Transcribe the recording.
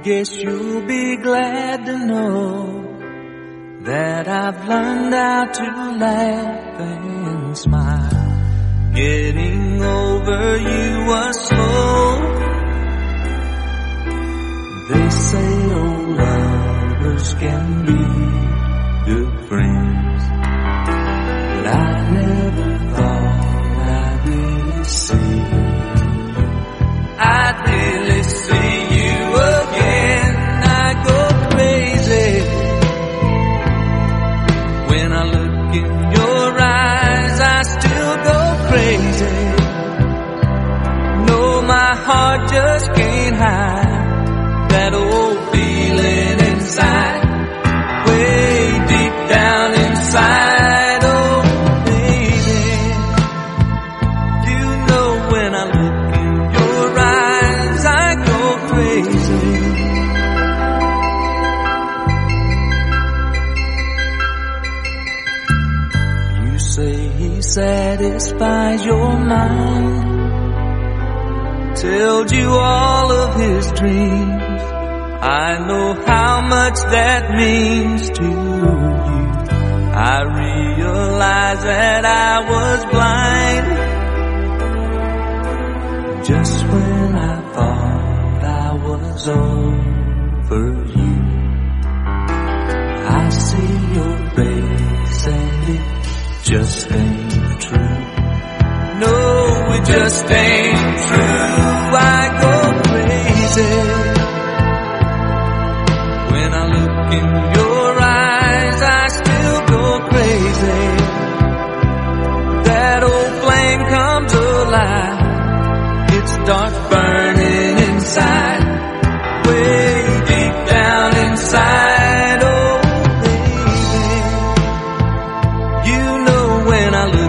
Guess you'll be glad to know that I've learned how to laugh and smile. Getting over you was slow. They say old lovers can be good friends, but I never thought I'd really see you. I'd really see you again. I go crazy when I look in your eyes. I still go crazy. No, my heart just can't hide that old feeling inside, way deep down inside. Oh baby, you know when I look in your eyes I go crazy. You say he satisfies your mind, tells you all of his dreams. I know how much that means to you. I realize that I was blind just when I thought I was over you. I see your face and it just ain't true. No, it just ain't true. I go crazy when I look in your eyes. I still go crazy. That old flame comes alive. It starts burning inside, way deep down inside. Oh baby, you know when I look